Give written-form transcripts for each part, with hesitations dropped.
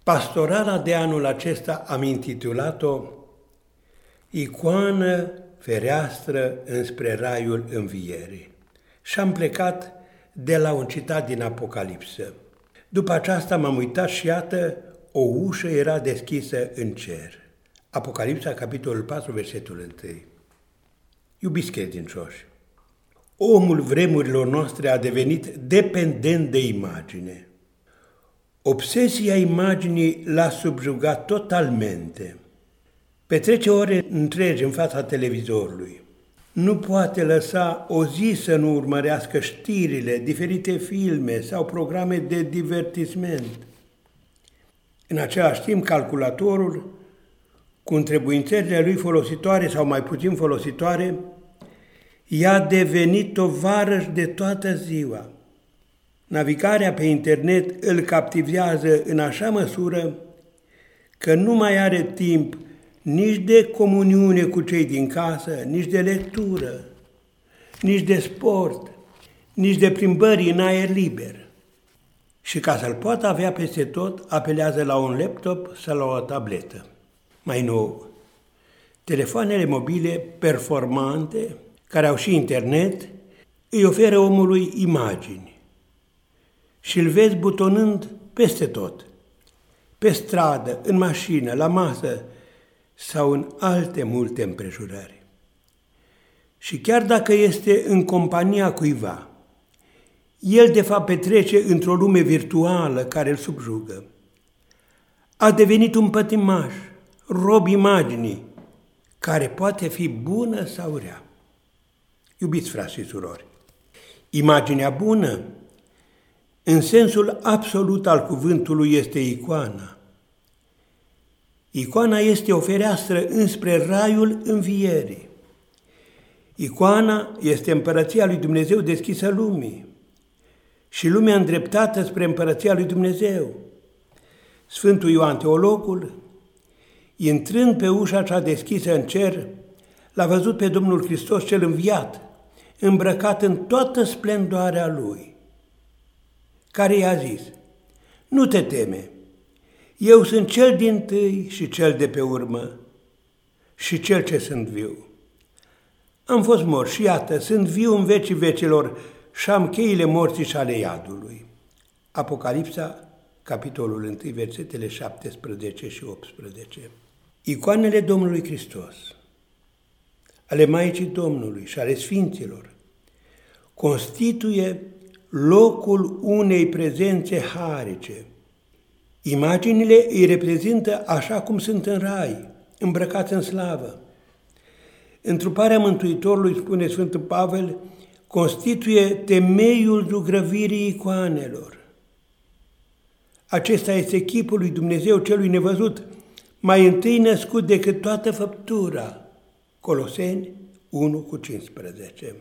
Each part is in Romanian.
Pastorala de anul acesta am intitulat-o Icoană fereastră înspre raiul învierii și am plecat de la un citat din Apocalipsă. După aceasta m-am uitat și iată, o ușă era deschisă în cer. Apocalipsa, capitolul 4, versetul 1. Iubiți credincioși, omul vremurilor noastre a devenit dependent de imagine. Obsesia imaginii l-a subjugat totalmente. Petrece ore întregi în fața televizorului. Nu poate lăsa o zi să nu urmărească știrile, diferite filme sau programe de divertisment. În același timp, calculatorul, cu întrebuințările lui folositoare sau mai puțin folositoare, i-a devenit tovarăș de toată ziua. Navigarea pe internet îl captivează în așa măsură că nu mai are timp nici de comuniune cu cei din casă, nici de lectură, nici de sport, nici de plimbări în aer liber. Și ca să-l poată avea peste tot, apelează la un laptop sau la o tabletă. Mai nou, telefoanele mobile performante, care au și internet, îi oferă omului imagini și îl vezi butonând peste tot, pe stradă, în mașină, la masă sau în alte multe împrejurări. Și chiar dacă este în compania cuiva, el de fapt petrece într-o lume virtuală care îl subjugă. A devenit un pătimaș, rob imaginii, care poate fi bună sau rea. Iubiți frați și surori, imaginea bună, în sensul absolut al cuvântului, este icoana. Icoana este o fereastră înspre raiul învierii. Icoana este împărăția lui Dumnezeu deschisă lumii și lumea îndreptată spre împărăția lui Dumnezeu. Sfântul Ioan Teologul, intrând pe ușa cea deschisă în cer, l-a văzut pe Domnul Hristos cel înviat, îmbrăcat în toată splendoarea Lui, care i-a zis: nu te teme, eu sunt cel dintâi și cel de pe urmă și cel ce sunt viu. Am fost mort și iată, sunt viu în vecii vecilor și am cheile morții și ale iadului. Apocalipsa, capitolul 1, versetele 17 și 18. Icoanele Domnului Hristos, ale Maicii Domnului și ale Sfinților, constituie locul unei prezențe harice. Imaginile îi reprezintă așa cum sunt în rai, îmbrăcați în slavă. Întruparea Mântuitorului, spune Sfântul Pavel, constituie temeiul zugrăvirii icoanelor. Acesta este chipul lui Dumnezeu celui nevăzut, mai întâi născut decât toată făptura. Coloseni 1,15.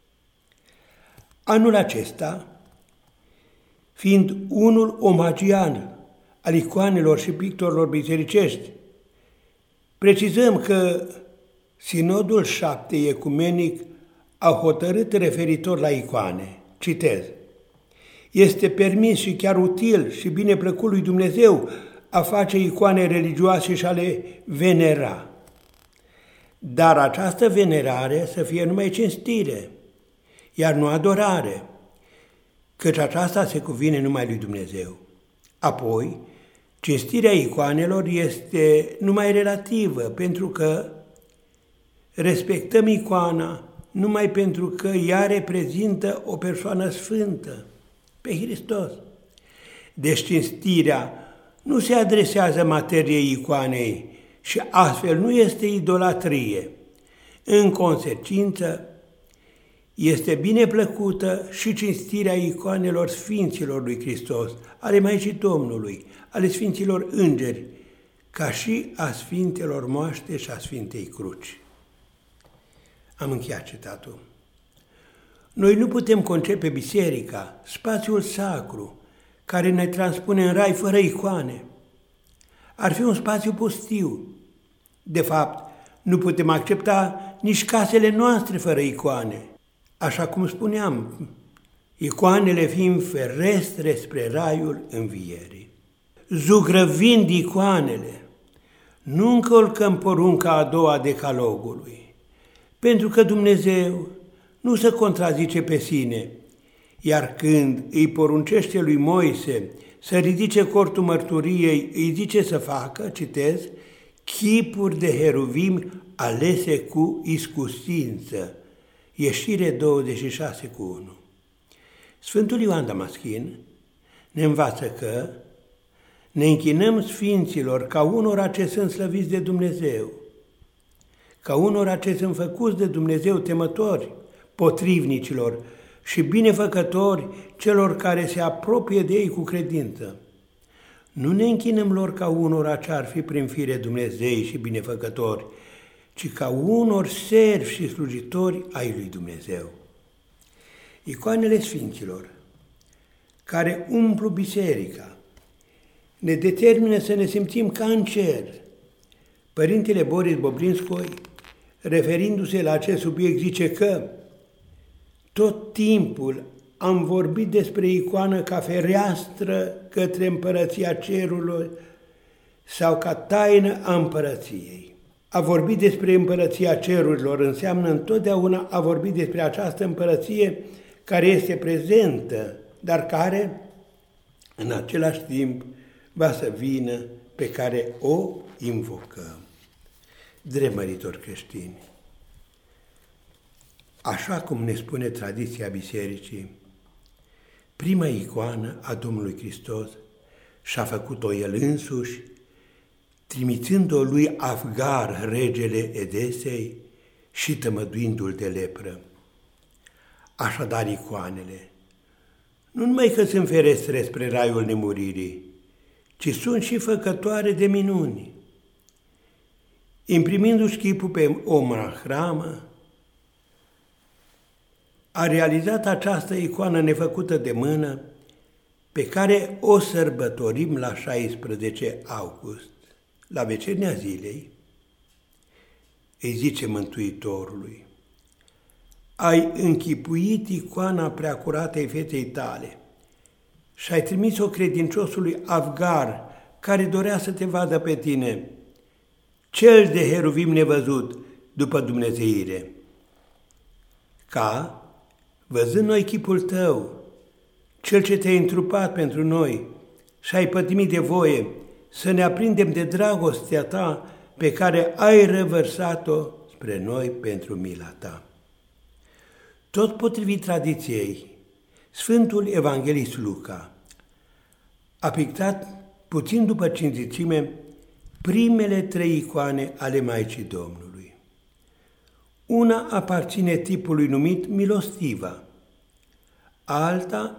Anul acesta, fiind unul omagian al icoanelor și pictorilor bisericești, precizăm că Sinodul 7 ecumenic a hotărât referitor la icoane. Citez: este permis și chiar util și bine plăcut lui Dumnezeu a face icoane religioase și a le venera. Dar această venerare să fie numai cinstire, iar nu adorare, căci aceasta se cuvine numai lui Dumnezeu. Apoi, cinstirea icoanelor este numai relativă, pentru că respectăm icoana numai pentru că ea reprezintă o persoană sfântă, pe Hristos. Deci cinstirea nu se adresează materiei icoanei și astfel nu este idolatrie. În consecință, este bine plăcută și cinstirea icoanelor Sfinților lui Hristos, ale Maicii Domnului, ale Sfinților Îngeri, ca și a Sfintelor Moaște și a Sfintei Cruci. Am încheiat citatul. Noi nu putem concepe biserica, spațiul sacru, care ne transpune în rai fără icoane. Ar fi un spațiu pustiu. De fapt, nu putem accepta nici casele noastre fără icoane. Așa cum spuneam, icoanele fiind ferestre spre raiul învierii. zugrăvind icoanele. Nu încălcăm porunca a doua decalogului, pentru că Dumnezeu nu se contrazice pe sine, iar când îi poruncește lui Moise să ridice cortul mărturiei, îi zice să facă, citez, chipuri de heruvim alese cu iscusință. Ieșire 26:1. Sfântul Ioan Damaschin ne învață că ne închinăm sfinților ca unora ce sunt slăviți de Dumnezeu, ca unora ce sunt făcuți de Dumnezeu temători, potrivnicilor și binefăcători celor care se apropie de ei cu credință. Nu ne închinăm lor ca unora ce ar fi prin fire Dumnezei și binefăcători, ci ca unor servi și slujitori ai lui Dumnezeu. Icoanele sfinților, care umplu biserica, ne determină să ne simțim ca în cer. Părintele Boris Bobrinskoi, referindu-se la acest subiect, zice că tot timpul am vorbit despre icoană ca fereastră către împărăția cerurilor sau ca taină a împărăției. A vorbi despre împărăția cerurilor înseamnă întotdeauna a vorbi despre această împărăție care este prezentă, dar care, în același timp, va să vină, pe care o invocăm. Dremăritori creștini, așa cum ne spune tradiția bisericii, prima icoană a Domnului Hristos și-a făcut-o El însuși, trimițând-o lui Afgar, regele Edesei, și tămăduindu-l de lepră. Așadar, icoanele, nu numai că sunt ferestre spre raiul nemuririi, ci sunt și făcătoare de minuni. Imprimindu-și chipul pe om la hramă, a realizat această icoană nefăcută de mână, pe care o sărbătorim la 16 august. La vecernia zilei îi zice Mântuitorului: ai închipuit icoana preacuratei feței tale și ai trimis-o credinciosului Afgar, care dorea să te vadă pe tine, cel de heruvim nevăzut după dumnezeire. Ca, văzând noi chipul tău, cel ce te-ai întrupat pentru noi și ai pătimit de voie, să ne aprindem de dragostea ta pe care ai revărsat-o spre noi pentru mila ta. Tot potrivit tradiției, Sfântul Evanghelist Luca a pictat, puțin după cinzicime, primele 3 icoane ale Maicii Domnului. Una aparține tipului numit milostiva, alta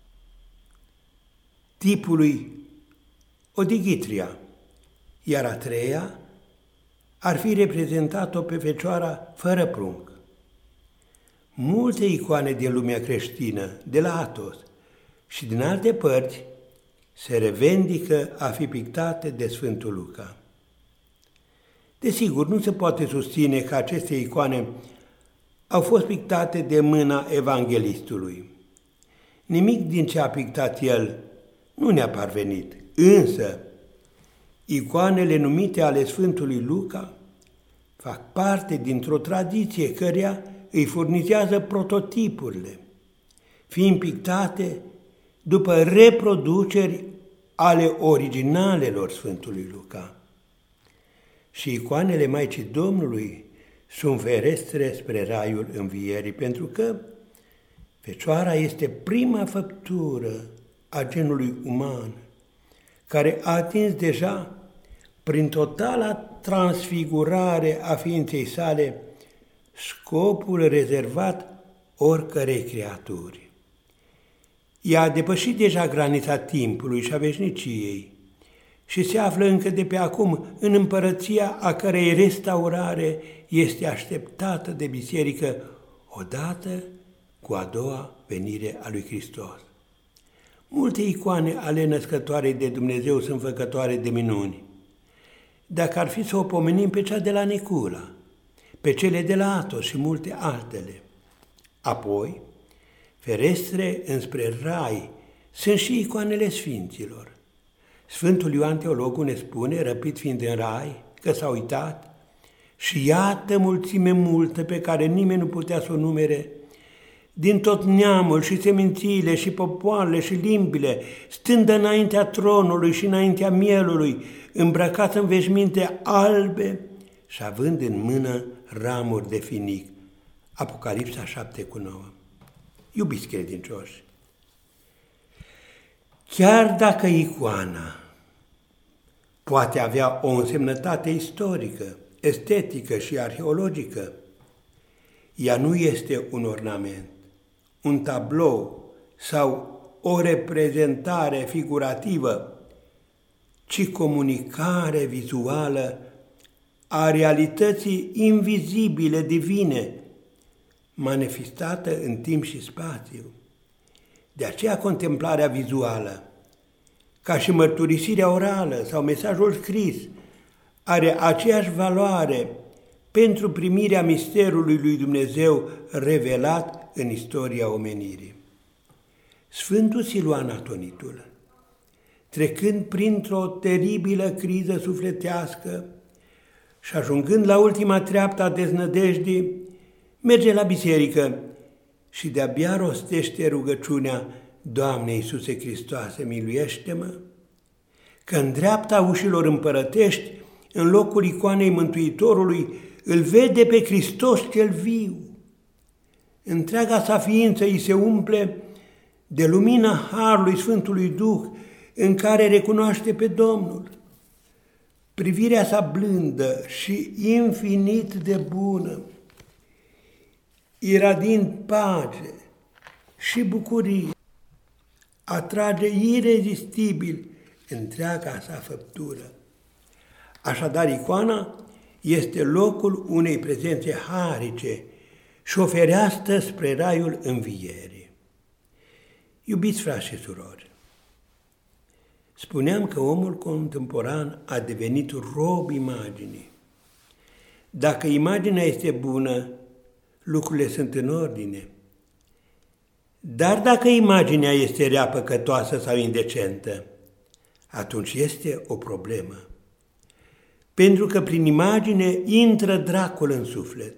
tipului odighitria, iar a treia ar fi reprezentat-o pe Fecioara fără prunc. Multe icoane din lumea creștină, de la Atos și din alte părți, se revendică a fi pictate de Sfântul Luca. Desigur, nu se poate susține că aceste icoane au fost pictate de mâna evanghelistului. Nimic din ce a pictat el nu ne-a parvenit, însă icoanele numite ale Sfântului Luca fac parte dintr-o tradiție căreia îi furnizează prototipurile, fiind pictate după reproduceri ale originalelor Sfântului Luca. Și icoanele Maicii Domnului sunt ferestre spre raiul învierii, pentru că Fecioara este prima făptură a genului uman, care a atins deja, prin totala transfigurare a ființei sale, scopul rezervat oricărei creaturi. Ea a depășit deja granița timpului și a veșniciei și se află încă de pe acum în împărăția a cărei restaurare este așteptată de biserică odată cu a doua venire a lui Hristos. Multe icoane ale născătoarei de Dumnezeu sunt făcătoare de minuni. Dacă ar fi să o pomenim pe cea de la Nicula, pe cele de la Atos și multe altele. Apoi, ferestre înspre rai sunt și icoanele sfinților. Sfântul Ioan Teologul ne spune, răpit fiind în rai, că s-a uitat și iată mulțime multă pe care nimeni nu putea să o numere, din tot neamul și semințiile și popoarele și limbile, stând înaintea tronului și înaintea mielului, îmbrăcat în veșminte albe și având în mână ramuri de finic. Apocalipsa 7:9. Iubiți credincioși, chiar dacă icoana poate avea o însemnătate istorică, estetică și arheologică, ea nu este un ornament, un tablou sau o reprezentare figurativă, ci comunicare vizuală a realității invizibile, divine, manifestată în timp și spațiu. De aceea contemplarea vizuală, ca și mărturisirea orală sau mesajul scris, are aceeași valoare pentru primirea misterului lui Dumnezeu revelat în istoria omenirii. Sfântul Siluan Atonitul, trecând printr-o teribilă criză sufletească și ajungând la ultima treaptă a deznădejdii, merge la biserică și de-abia rostește rugăciunea: Doamne Iisuse Hristoase, miluiește-mă, că în dreapta ușilor împărătești, în locul icoanei Mântuitorului, îl vede pe Hristos cel viu. Întreaga sa ființă îi se umple de lumina Harului Sfântului Duh, în care recunoaște pe Domnul. Privirea sa blândă și infinit de bună, iradiind pace și bucurie, atrage irezistibil întreaga sa făptură. Așadar, icoana este locul unei prezențe harice și o fereastră spre raiul învierii. Iubiți frați și surori, spuneam că omul contemporan a devenit rob imaginii. Dacă imaginea este bună, lucrurile sunt în ordine. Dar dacă imaginea este rea, păcătoasă sau indecentă, atunci este o problemă. Pentru că prin imagine intră dracul în suflet.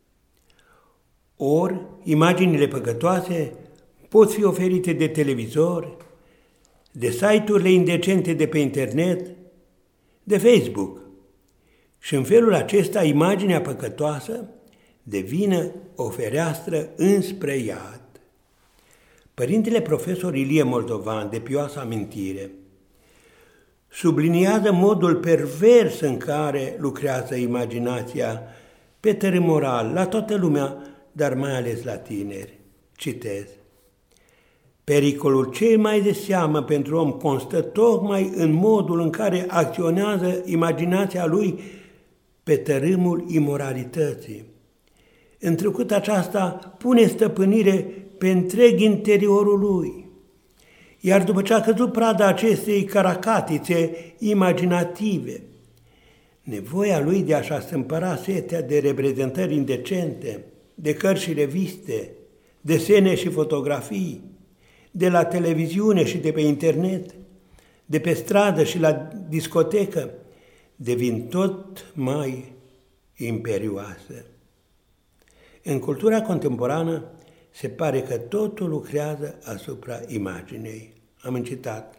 Ori, imaginile păcătoase pot fi oferite de televizor, de site-urile indecente de pe internet, de Facebook. Și în felul acesta, imaginea păcătoasă devine o fereastră înspre iad. Părintele profesor Ilie Moldovan, de pioasă amintire, subliniază modul pervers în care lucrează imaginația pe teren moral, la toată lumea, dar mai ales la tineri. Citez: pericolul cel mai de seamă pentru om constă tocmai în modul în care acționează imaginația lui pe tărâmul imoralității, întrucât aceasta pune stăpânire pe întreg interiorul lui. Iar după ce a căzut prada acestei caracatițe imaginative, nevoia lui de a-și astâmpăra setea de reprezentări indecente, de cărți și reviste, desene și fotografii, de la televiziune și de pe internet, de pe stradă și la discotecă, devin tot mai imperioase. În cultura contemporană se pare că totul lucrează asupra imaginei. Am încitat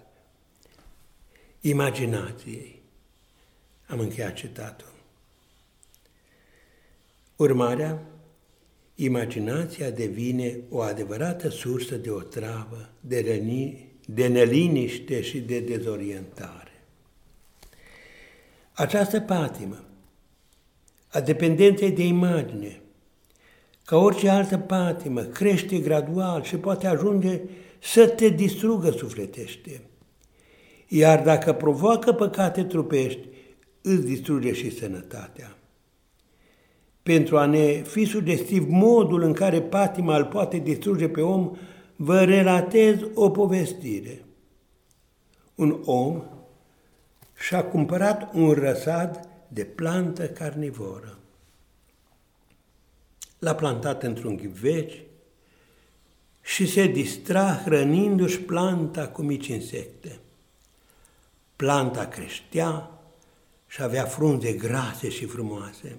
imaginației. Am încheiat citatul. Urmarea, imaginația devine o adevărată sursă de otravă, de neliniște și de dezorientare. Această patimă a dependenței de imagine, ca orice altă patimă, crește gradual și poate ajunge să te distrugă sufletește. Iar dacă provoacă păcate trupești, îți distruge și sănătatea. Pentru a ne fi sugestiv modul în care patima îl poate distruge pe om, vă relatez o povestire. Un om și-a cumpărat un răsad de plantă carnivoră. L-a plantat într-un ghiveci și se distra hrănindu-și planta cu mici insecte. Planta creștea și avea frunze grase și frumoase.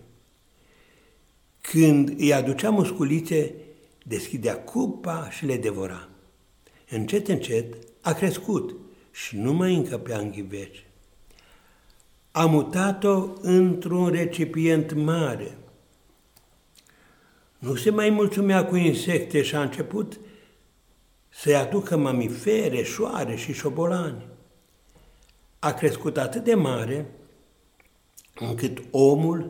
Când îi aducea musculițe, deschidea cupa și le devora. Încet, încet a crescut și nu mai încăpea în ghiveci. A mutat-o într-un recipient mare. Nu se mai mulțumea cu insecte și a început să-i aducă mamifere, șoare și șobolani. A crescut atât de mare încât omul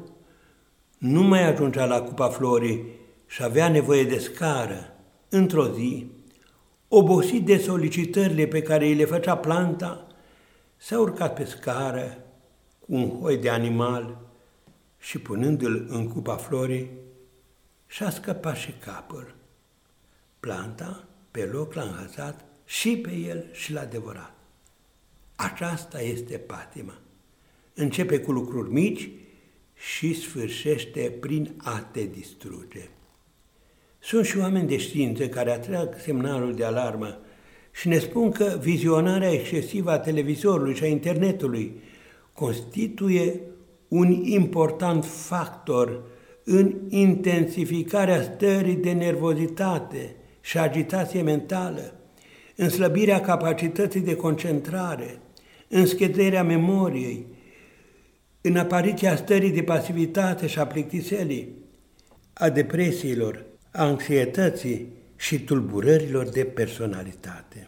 nu mai ajungea la cupa florii și avea nevoie de scară. Într-o zi, obosit de solicitările pe care îi le făcea planta, s-a urcat pe scară cu un hoi de animal și punându-l în cupa florii, și-a scăpat și capul. Planta, pe loc, l-a înhățat și pe el și l-a devorat. Aceasta este patima. Începe cu lucruri mici și sfârșește prin a te distruge. Sunt și oameni de știință care atrag semnalul de alarmă și ne spun că vizionarea excesivă a televizorului și a internetului constituie un important factor în intensificarea stării de nervozitate și agitație mentală, în slăbirea capacității de concentrare, în scăderea memoriei, în apariția stării de pasivitate și a plictiselii, a depresiilor, a anxietății și tulburărilor de personalitate.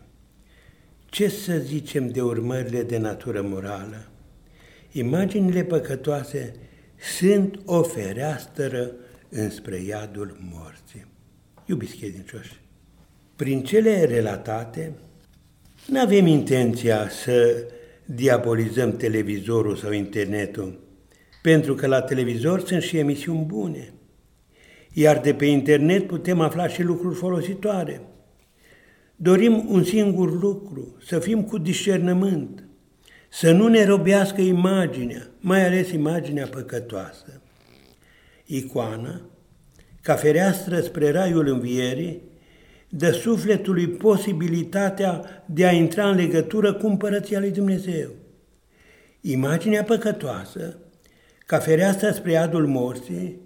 Ce să zicem de urmările de natură morală? Imaginile păcătoase sunt o fereastră înspre iadul morții. Iubiți credincioși, prin cele relatate, nu avem intenția să diabolizăm televizorul sau internetul, pentru că la televizor sunt și emisiuni bune, iar de pe internet putem afla și lucruri folositoare. Dorim un singur lucru, să fim cu discernământ, să nu ne robească imaginea, mai ales imaginea păcătoasă. Icoana, ca fereastră spre raiul învierii, dă sufletului posibilitatea de a intra în legătură cu împărăția lui Dumnezeu. Imaginea păcătoasă, ca fereastră spre iadul morții,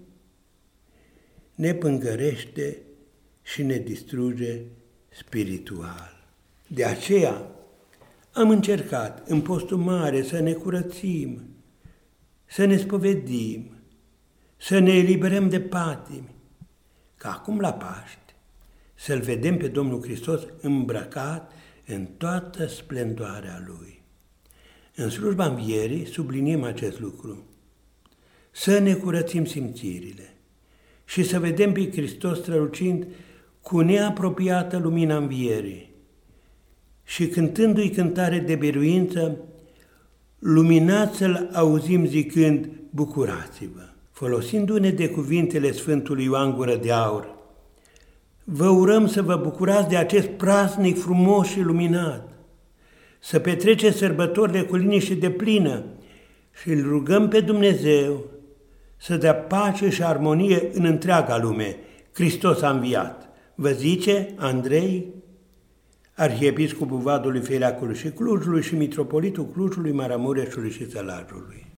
ne pângărește și ne distruge spiritual. De aceea am încercat în postul mare să ne curățim, să ne spovedim, să ne eliberăm de patimi, ca acum la Paști să-L vedem pe Domnul Hristos îmbrăcat în toată splendoarea Lui. În slujba învierii subliniem acest lucru, să ne curățim simțirile și să vedem pe Hristos strălucind cu neapropiată lumina învierii și cântându-i cântare de biruință, luminați să-L auzim zicând, bucurați-vă. Folosindu-ne de cuvintele Sfântului Ioan Gură de Aur, vă urăm să vă bucurați de acest praznic frumos și luminat, să petreceți sărbătorile cu liniște deplină și îl rugăm pe Dumnezeu să dea pace și armonie în întreaga lume. Hristos a înviat. Vă zice Andrei, arhiepiscopul Vadului, Feleacului și Clujului și mitropolitul Clujului, Maramureșului și Sălajului.